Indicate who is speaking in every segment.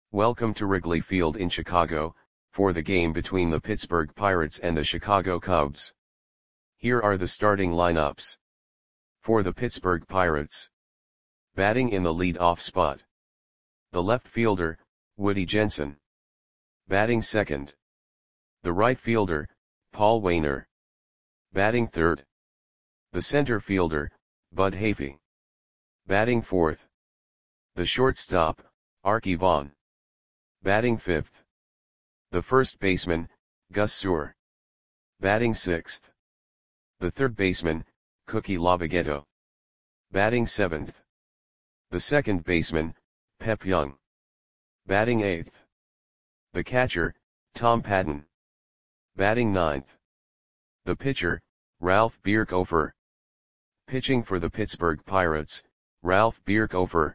Speaker 1: Welcome to Wrigley Field in Chicago, for the game between the Pittsburgh Pirates and the Chicago Cubs. Here are the starting lineups. For the Pittsburgh Pirates. Batting in the lead-off spot. The left fielder, Woody Jensen. Batting second. The right fielder, Paul Waner. Batting third. The center fielder, Bud Hafey. Batting fourth. The shortstop, Arky Vaughan. Batting fifth. The first baseman, Gus Sewell. Batting sixth. The third baseman, Cookie Lavagetto. Batting seventh. The second baseman, Pep Young. Batting eighth. The catcher, Tom Patton. Batting ninth. The pitcher, Ralph Bierkhofer. Pitching for the Pittsburgh Pirates, Ralph Bierkhofer.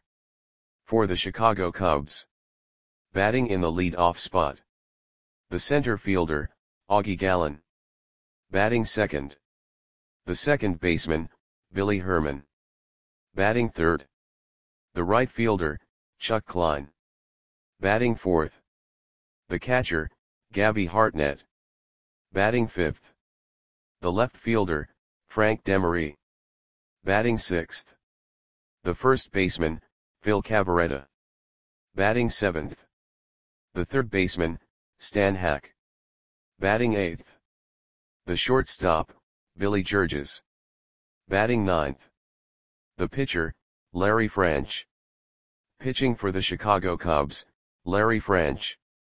Speaker 1: For the Chicago Cubs. Batting in the lead-off spot. The center fielder, Augie Gallen. Batting second. The second baseman, Billy Herman. Batting third. The right fielder, Chuck Klein. Batting fourth. The catcher, Gabby Hartnett. Batting fifth. The left fielder, Frank Demery. Batting sixth. The first baseman, Phil Cavarretta. Batting seventh. The third baseman, Stan Hack. Batting eighth. The shortstop, Billy Georges. Batting ninth. The pitcher, Larry Franch. Pitching for the Chicago Cubs, Larry Franch.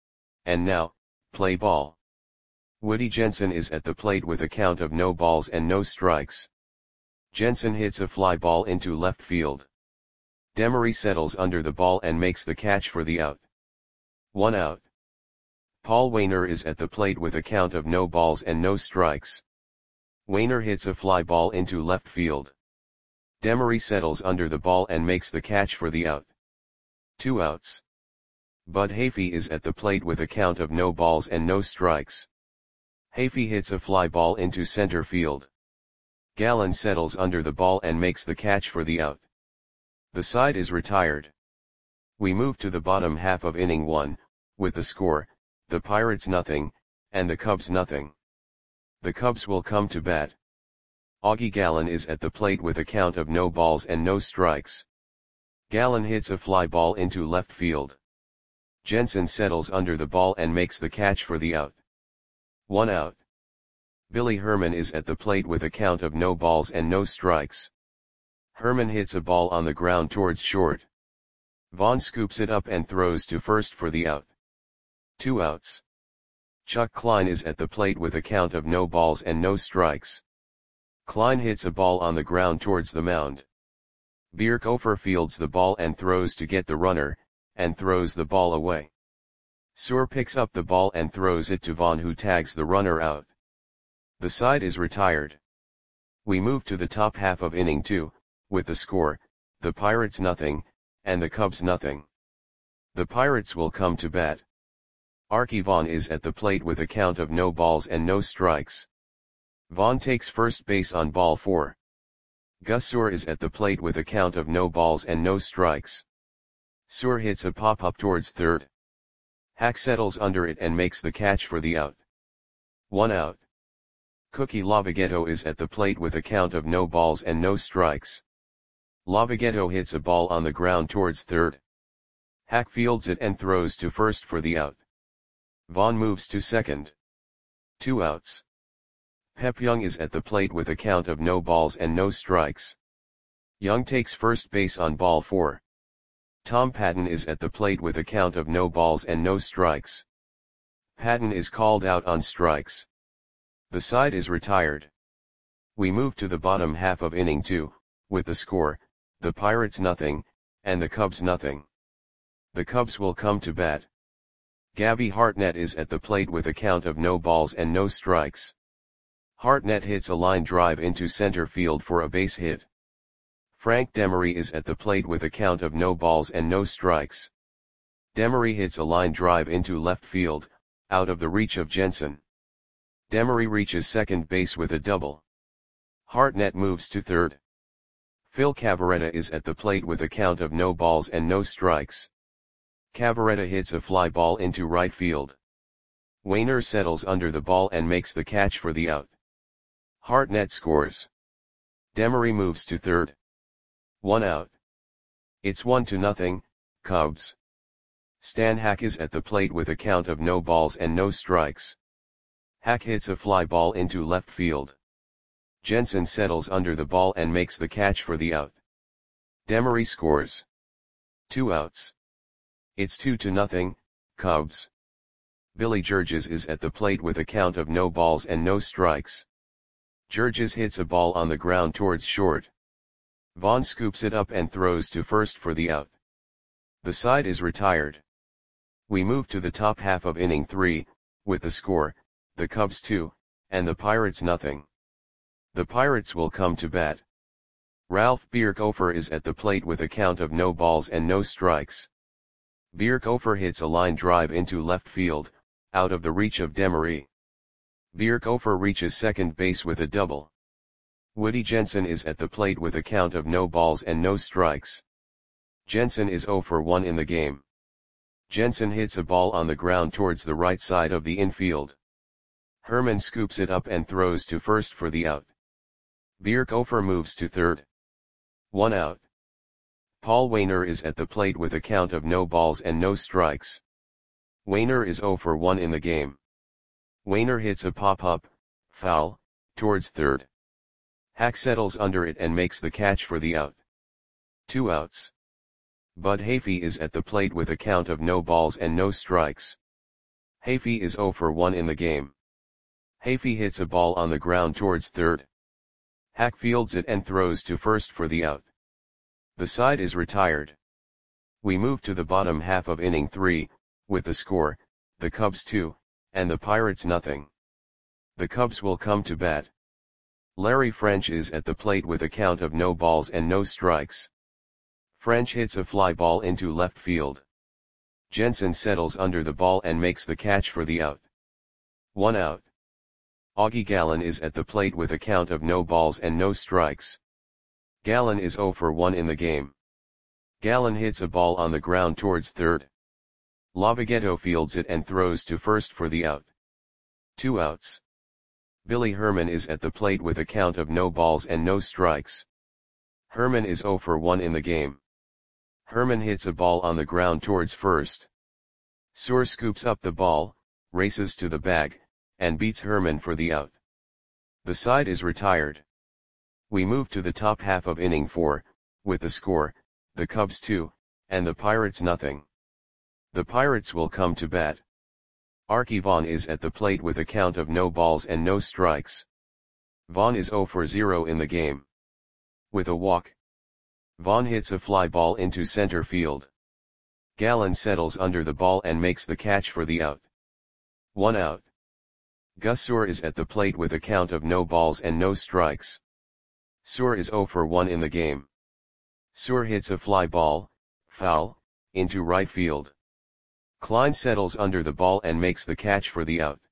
Speaker 1: And now, play ball. Woody Jensen is at the plate with a count of no balls and no strikes. Jensen hits a fly ball into left field. Demery settles under the ball and makes the catch for the out. 1 out. Paul Waner is at the plate with a count of no balls and no strikes. Waner hits a fly ball into left field. Demery settles under the ball and makes the catch for the out. 2 outs. Bud Hafey is at the plate with a count of no balls and no strikes. Hafey hits a fly ball into center field. Gallen settles under the ball and makes the catch for the out. The side is retired. We move to the bottom half of inning 1, with the score, the Pirates nothing, and the Cubs nothing. The Cubs will come to bat. Augie Gallen is at the plate with a count of no balls and no strikes. Gallen hits a fly ball into left field. Jensen settles under the ball and makes the catch for the out. 1 out. Billy Herman is at the plate with a count of no balls and no strikes. Herman hits a ball on the ground towards short. Vaughn scoops it up and throws to first for the out. 2 outs. Chuck Klein is at the plate with a count of no balls and no strikes. Klein hits a ball on the ground towards the mound. Bierkhofer fields the ball and throws to get the runner, and throws the ball away. Sewell picks up the ball and throws it to Vaughn, who tags the runner out. The side is retired. We move to the top half of inning 2, with the score, the Pirates nothing, and the Cubs nothing. The Pirates will come to bat. Arky Vaughan is at the plate with a count of no balls and no strikes. Vaughan takes first base on ball 4. Gus Sewell is at the plate with a count of no balls and no strikes. Sewell hits a pop-up towards third. Hack settles under it and makes the catch for the out. 1 out. Cookie Lavagetto is at the plate with a count of no balls and no strikes. Lavagetto hits a ball on the ground towards third. Hack fields it and throws to first for the out. Vaughn moves to second. 2 outs. Pep Young is at the plate with a count of no balls and no strikes. Young takes first base on ball 4. Tom Patton is at the plate with a count of no balls and no strikes. Patton is called out on strikes. The side is retired. We move to the bottom half of inning 2, with the score, the Pirates nothing, and the Cubs nothing. The Cubs will come to bat. Gabby Hartnett is at the plate with a count of no balls and no strikes. Hartnett hits a line drive into center field for a base hit. Frank Demery is at the plate with a count of no balls and no strikes. Demery hits a line drive into left field, out of the reach of Jensen. Demery reaches second base with a double. Hartnett moves to third. Phil Cavarretta is at the plate with a count of no balls and no strikes. Cavaretta hits a fly ball into right field. Wainer settles under the ball and makes the catch for the out. Hartnett scores. Demery moves to third. 1 out. It's 1-0, Cubs. Stan Hack is at the plate with a count of no balls and no strikes. Hack hits a fly ball into left field. Jensen settles under the ball and makes the catch for the out. Demery scores. 2 outs. It's 2-0, Cubs. Billy Georges is at the plate with a count of no balls and no strikes. Georges hits a ball on the ground towards short. Vaughn scoops it up and throws to first for the out. The side is retired. We move to the top half of inning 3, with the score, the Cubs 2, and the Pirates nothing. The Pirates will come to bat. Ralph Bierkhofer is at the plate with a count of no balls and no strikes. Bierkhofer hits a line drive into left field, out of the reach of Demery. Bierkhofer reaches second base with a double. Woody Jensen is at the plate with a count of no balls and no strikes. Jensen is 0 for 1 in the game. Jensen hits a ball on the ground towards the right side of the infield. Herman scoops it up and throws to first for the out. Bierkhofer moves to third. 1 out. Paul Wainer is at the plate with a count of no balls and no strikes. Wainer is 0 for 1 in the game. Wainer hits a pop-up, foul, towards third. Hack settles under it and makes the catch for the out. 2 outs. Bud Hafey is at the plate with a count of no balls and no strikes. Hafey is 0 for 1 in the game. Hafey hits a ball on the ground towards third. Hack fields it and throws to first for the out. The side is retired. We move to the bottom half of inning 3, with the score, the Cubs 2, and the Pirates nothing. The Cubs will come to bat. Larry French is at the plate with a count of no balls and no strikes. French hits a fly ball into left field. Jensen settles under the ball and makes the catch for the out. 1 out. Augie Gallen is at the plate with a count of no balls and no strikes. Gallen is 0 for 1 in the game. Gallen hits a ball on the ground towards third. Lavagetto fields it and throws to first for the out. 2 outs. Billy Herman is at the plate with a count of no balls and no strikes. Herman is 0 for 1 in the game. Herman hits a ball on the ground towards first. Suhr scoops up the ball, races to the bag, and beats Herman for the out. The side is retired. We move to the top half of inning 4, with the score, the Cubs 2, and the Pirates nothing. The Pirates will come to bat. Archie Vaughn is at the plate with a count of no balls and no strikes. Vaughn is 0 for 0 in the game. With a walk, Vaughn hits a fly ball into center field. Gallen settles under the ball and makes the catch for the out. 1 out. Gus Suhr is at the plate with a count of no balls and no strikes. Suhr is 0 for 1 in the game. Suhr hits a fly ball, foul, into right field. Klein settles under the ball and makes the catch for the out.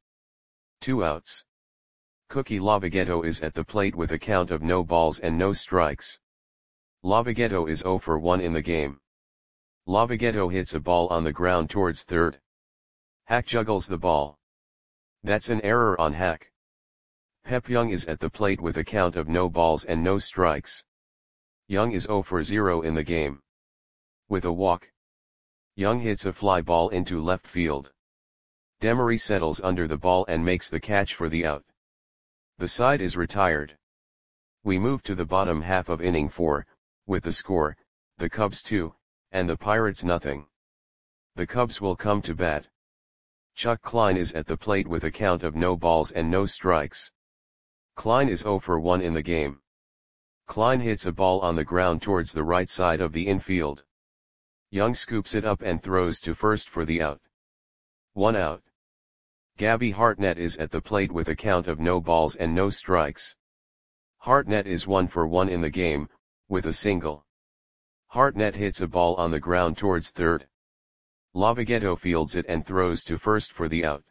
Speaker 1: 2 outs. Cookie Lavagetto is at the plate with a count of no balls and no strikes. Lavagetto is 0 for 1 in the game. Lavagetto hits a ball on the ground towards third. Hack juggles the ball. That's an error on Hack. Pep Young is at the plate with a count of no balls and no strikes. Young is 0 for 0 in the game. With a walk, Young hits a fly ball into left field. Demery settles under the ball and makes the catch for the out. The side is retired. We move to the bottom half of inning 4, with the score, the Cubs 2, and the Pirates nothing. The Cubs will come to bat. Chuck Klein is at the plate with a count of no balls and no strikes. Klein is 0 for 1 in the game. Klein hits a ball on the ground towards the right side of the infield. Young scoops it up and throws to first for the out. 1 out. Gabby Hartnett is at the plate with a count of no balls and no strikes. Hartnett is 1 for 1 in the game, with a single. Hartnett hits a ball on the ground towards third. Lavagetto fields it and throws to first for the out.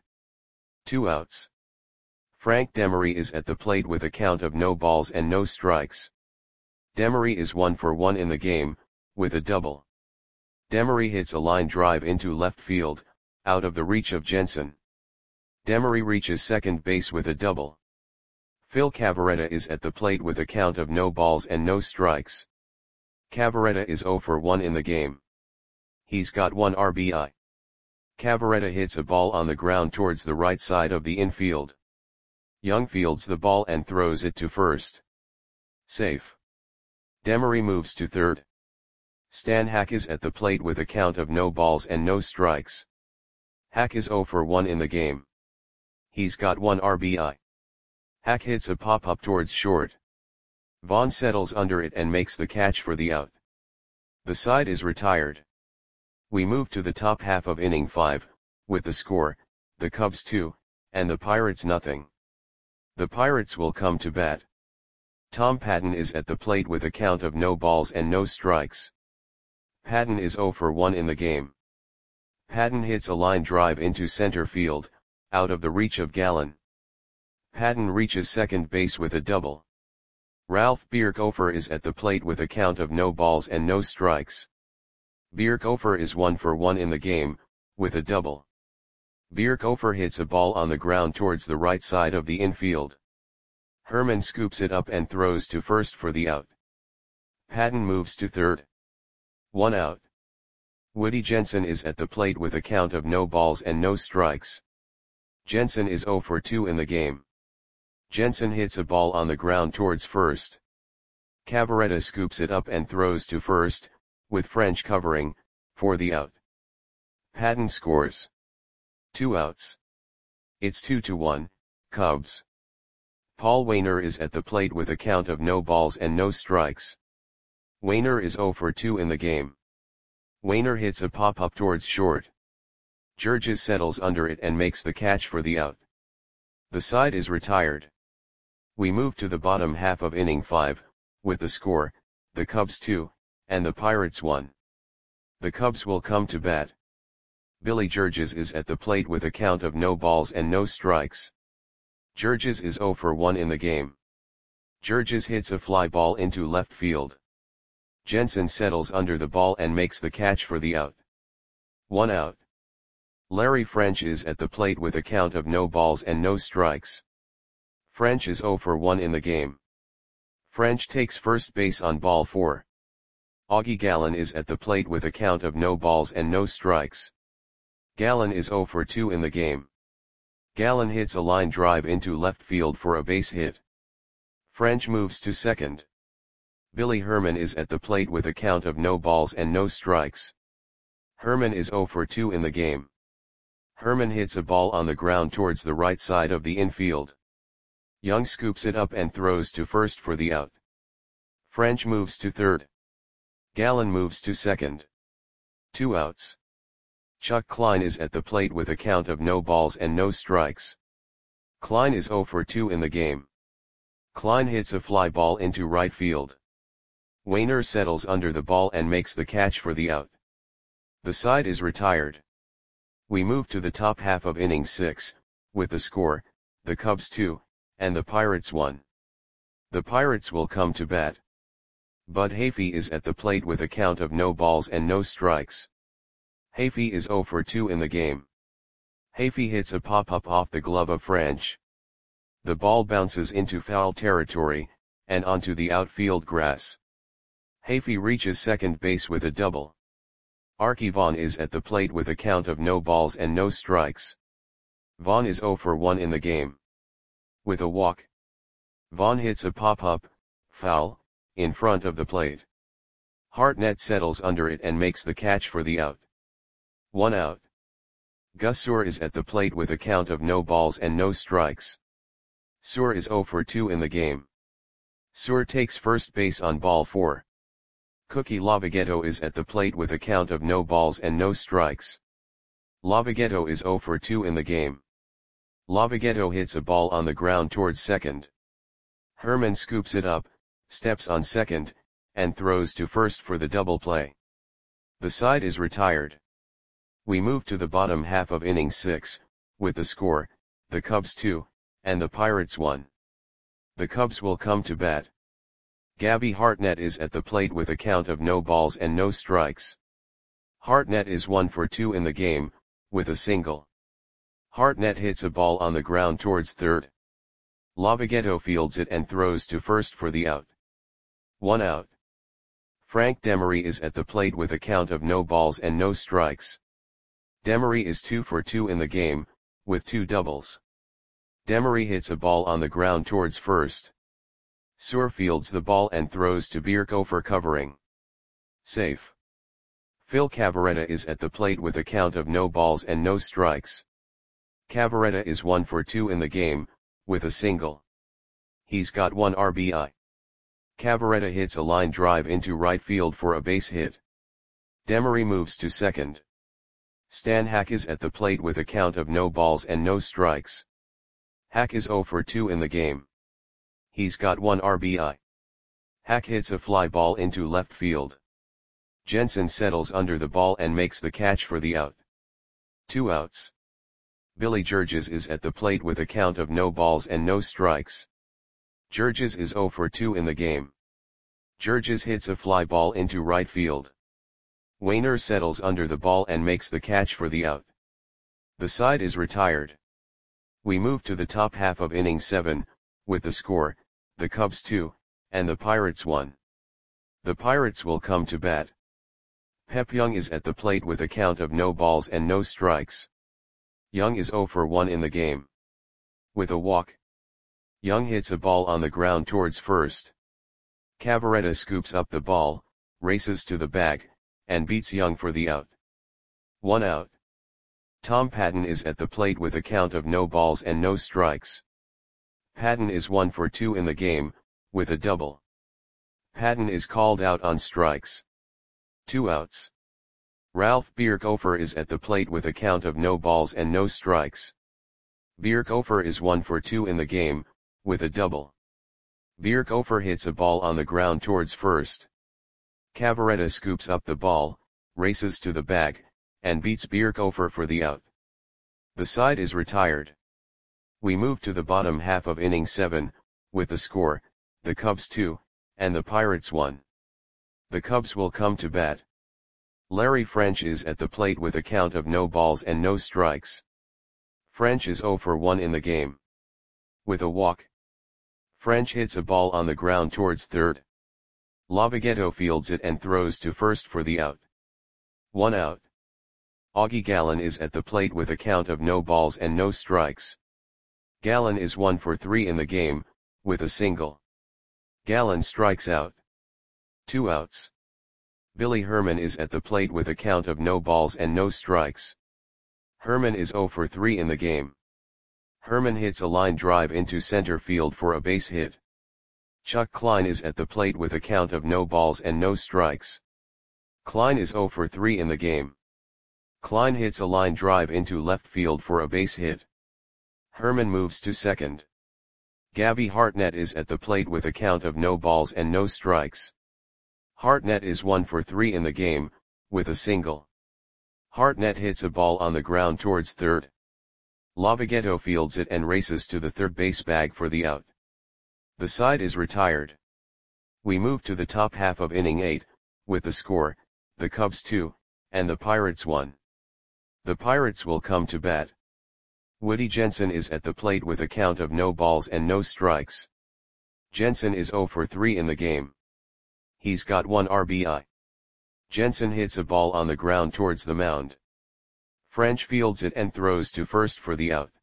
Speaker 1: 2 outs. Frank Demery is at the plate with a count of no balls and no strikes. Demery is 1 for 1 in the game, with a double. Demery hits a line drive into left field, out of the reach of Jensen. Demery reaches second base with a double. Phil Cavarretta is at the plate with a count of no balls and no strikes. Cavarretta is 0 for 1 in the game. He's got 1 RBI. Cavarretta hits a ball on the ground towards the right side of the infield. Young fields the ball and throws it to first. Safe. Demery moves to third. Stan Hack is at the plate with a count of no balls and no strikes. Hack is 0 for 1 in the game. He's got 1 RBI. Hack hits a pop-up towards short. Vaughn settles under it and makes the catch for the out. The side is retired. We move to the top half of inning 5, with the score, the Cubs 2, and the Pirates nothing. The Pirates will come to bat. Tom Patton is at the plate with a count of no balls and no strikes. Patton is 0 for 1 in the game. Patton hits a line drive into center field, out of the reach of Gallen. Patton reaches second base with a double. Ralph Bierkhofer is at the plate with a count of no balls and no strikes. Bierkhofer is 1 for 1 in the game, with a double. Bierkhofer hits a ball on the ground towards the right side of the infield. Herman scoops it up and throws to first for the out. Patton moves to third. 1 out. Woody Jensen is at the plate with a count of no balls and no strikes. Jensen is 0 for 2 in the game. Jensen hits a ball on the ground towards first. Cavarretta scoops it up and throws to first, with French covering, for the out. Patton scores. 2 outs. It's 2-1, Cubs. Paul Waner is at the plate with a count of no balls and no strikes. Waner is 0 for 2 in the game. Waner hits a pop-up towards short. Georges settles under it and makes the catch for the out. The side is retired. We move to the bottom half of inning 5, with the score, the Cubs 2, and the Pirates 1. The Cubs will come to bat. Billy Georges is at the plate with a count of no balls and no strikes. Georges is 0 for 1 in the game. Georges hits a fly ball into left field. Jensen settles under the ball and makes the catch for the out. 1 out. Larry French is at the plate with a count of no balls and no strikes. French is 0 for 1 in the game. French takes first base on ball 4. Augie Gallen is at the plate with a count of no balls and no strikes. Gallen is 0 for 2 in the game. Gallen hits a line drive into left field for a base hit. French moves to second. Billy Herman is at the plate with a count of no balls and no strikes. Herman is 0 for 2 in the game. Herman hits a ball on the ground towards the right side of the infield. Young scoops it up and throws to first for the out. French moves to third. Gallen moves to second. 2 outs. Chuck Klein is at the plate with a count of no balls and no strikes. Klein is 0 for 2 in the game. Klein hits a fly ball into right field. Waner settles under the ball and makes the catch for the out. The side is retired. We move to the top half of inning 6, with the score, the Cubs 2, and the Pirates 1. The Pirates will come to bat. Bud Hafey is at the plate with a count of no balls and no strikes. Hafey is 0 for 2 in the game. Hafey hits a pop-up off the glove of French. The ball bounces into foul territory, and onto the outfield grass. Hafey reaches second base with a double. Arky Vaughan is at the plate with a count of no balls and no strikes. Vaughan is 0 for 1 in the game. With a walk. Vaughan hits a pop-up, foul, in front of the plate. Hartnett settles under it and makes the catch for the out. 1 out. Gus Suhr is at the plate with a count of no balls and no strikes. Suhr is 0 for 2 in the game. Suhr takes first base on ball 4. Cookie Lavagetto is at the plate with a count of no balls and no strikes. Lavagetto is 0 for 2 in the game. Lavagetto hits a ball on the ground towards second. Herman scoops it up, steps on second, and throws to first for the double play. The side is retired. We move to the bottom half of inning 6, with the score, the Cubs 2, and the Pirates 1. The Cubs will come to bat. Gabby Hartnett is at the plate with a count of no balls and no strikes. Hartnett is 1 for 2 in the game, with a single. Hartnett hits a ball on the ground towards third. Lavogetto fields it and throws to first for the out. 1 out. Frank Demery is at the plate with a count of no balls and no strikes. Demery is 2 for 2 in the game, with 2 doubles. Demery hits a ball on the ground towards first. Suhr fields the ball and throws to Bierko for covering. Safe. Phil Cavarretta is at the plate with a count of no balls and no strikes. Cavarretta is 1 for 2 in the game, with a single. He's got 1 RBI. Cavarretta hits a line drive into right field for a base hit. Demery moves to second. Stan Hack is at the plate with a count of no balls and no strikes. Hack is 0 for 2 in the game. He's got 1 RBI. Hack hits a fly ball into left field. Jensen settles under the ball and makes the catch for the out. 2 outs. Billy Georges is at the plate with a count of no balls and no strikes. Georges is 0 for 2 in the game. Georges hits a fly ball into right field. Wainer settles under the ball and makes the catch for the out. The side is retired. We move to the top half of inning 7, with the score, the Cubs 2, and the Pirates 1. The Pirates will come to bat. Pep Young is at the plate with a count of no balls and no strikes. Young is 0 for 1 in the game. With a walk. Young hits a ball on the ground towards first. Cavarretta scoops up the ball, races to the bag, and beats Young for the out. 1 out. Tom Patton is at the plate with a count of no balls and no strikes. Patton is 1 for 2 in the game, with a double. Patton is called out on strikes. 2 outs. Ralph Bierkofer is at the plate with a count of no balls and no strikes. Bierkofer is 1 for 2 in the game, with a double. Bierkofer hits a ball on the ground towards first. Cavarretta scoops up the ball, races to the bag, and beats Bierkofer for the out. The side is retired. We move to the bottom half of inning 7, with the score, the Cubs 2, and the Pirates 1. The Cubs will come to bat. Larry French is at the plate with a count of no balls and no strikes. French is 0 for 1 in the game. With a walk. French hits a ball on the ground towards third. Lavogetto fields it and throws to first for the out. 1 out. Augie Gallen is at the plate with a count of no balls and no strikes. Gallen is 1 for 3 in the game, with a single. Gallen strikes out. 2 outs. Billy Herman is at the plate with a count of no balls and no strikes. Herman is 0 for 3 in the game. Herman hits a line drive into center field for a base hit. Chuck Klein is at the plate with a count of no balls and no strikes. Klein is 0 for 3 in the game. Klein hits a line drive into left field for a base hit. Herman moves to second. Gabby Hartnett is at the plate with a count of no balls and no strikes. Hartnett is 1 for 3 in the game, with a single. Hartnett hits a ball on the ground towards third. Lavogetto fields it and races to the third base bag for the out. The side is retired. We move to the top half of inning 8, with the score, the Cubs 2, and the Pirates 1. The Pirates will come to bat. Woody Jensen is at the plate with a count of no balls and no strikes. Jensen is 0 for 3 in the game. He's got 1 RBI. Jensen hits a ball on the ground towards the mound. French fields it and throws to first for the out.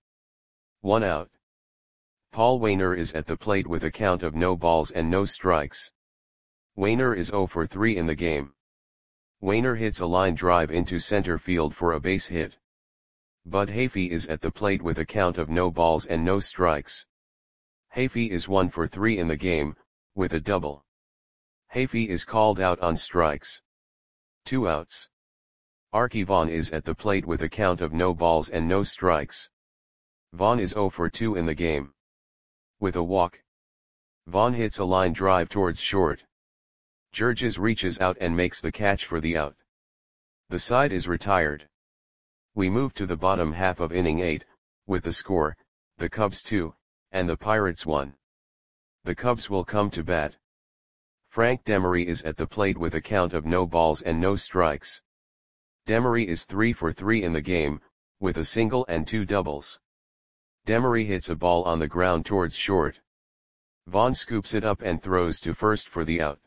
Speaker 1: 1 out. Paul Wainer is at the plate with a count of no balls and no strikes. Wainer is 0 for 3 in the game. Wainer hits a line drive into center field for a base hit. Bud Hafey is at the plate with a count of no balls and no strikes. Hafey is 1 for 3 in the game, with a double. Hafey is called out on strikes. 2 outs. Arky Vaughan is at the plate with a count of no balls and no strikes. Vaughan is 0 for 2 in the game. With a walk. Vaughan hits a line drive towards short. Georges reaches out and makes the catch for the out. The side is retired. We move to the bottom half of inning 8, with the score, the Cubs 2, and the Pirates 1. The Cubs will come to bat. Frank Demery is at the plate with a count of no balls and no strikes. Demery is 3 for 3 in the game, with a single and 2 doubles. Demery hits a ball on the ground towards short. Vaughn scoops it up and throws to first for the out.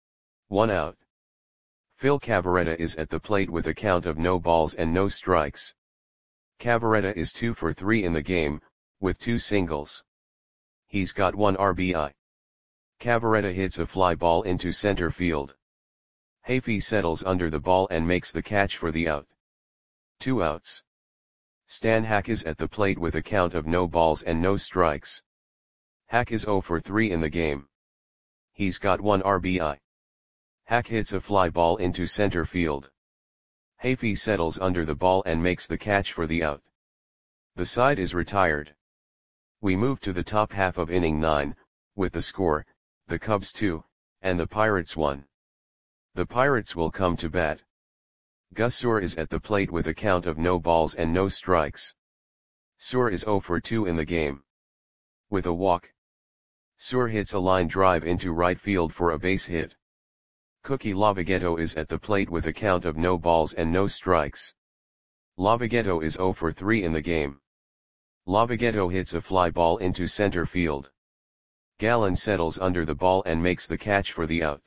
Speaker 1: 1 out. Phil Cavarretta is at the plate with a count of no balls and no strikes. Cavarretta is 2 for 3 in the game, with 2 singles. He's got 1 RBI. Cavarretta hits a fly ball into center field. Hafey settles under the ball and makes the catch for the out. 2 outs. Stan Hack is at the plate with a count of no balls and no strikes. Hack is 0 for 3 in the game. He's got 1 RBI. Hack hits a fly ball into center field. Hafey settles under the ball and makes the catch for the out. The side is retired. We move to the top half of inning 9, with the score, the Cubs 2, and the Pirates 1. The Pirates will come to bat. Gus Suhr is at the plate with a count of no balls and no strikes. Suhr is 0 for 2 in the game. With a walk, Suhr hits a line drive into right field for a base hit. Cookie Lavagetto is at the plate with a count of no balls and no strikes. Lavagetto is 0 for 3 in the game. Lavagetto hits a fly ball into center field. Gallen settles under the ball and makes the catch for the out.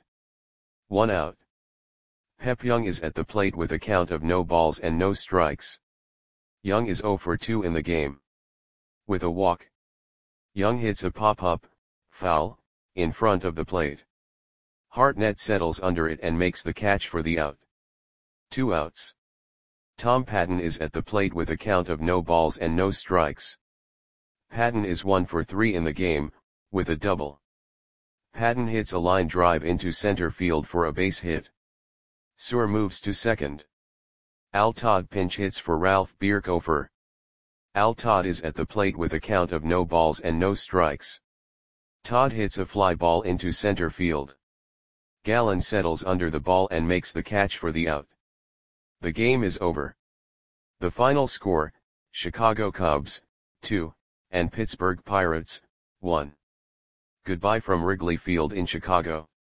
Speaker 1: 1 out. Pep Young is at the plate with a count of no balls and no strikes. Young is 0 for 2 in the game. With a walk, Young hits a pop-up, foul, in front of the plate. Hartnett settles under it and makes the catch for the out. 2 outs. Tom Patton is at the plate with a count of no balls and no strikes. Patton is 1 for 3 in the game, with a double. Patton hits a line drive into center field for a base hit. Suhr moves to second. Al Todd pinch hits for Ralph Bierkofer. Al Todd is at the plate with a count of no balls and no strikes. Todd hits a fly ball into center field. Gallen settles under the ball and makes the catch for the out. The game is over. The final score, Chicago Cubs, 2, and Pittsburgh Pirates, 1. Goodbye from Wrigley Field in Chicago.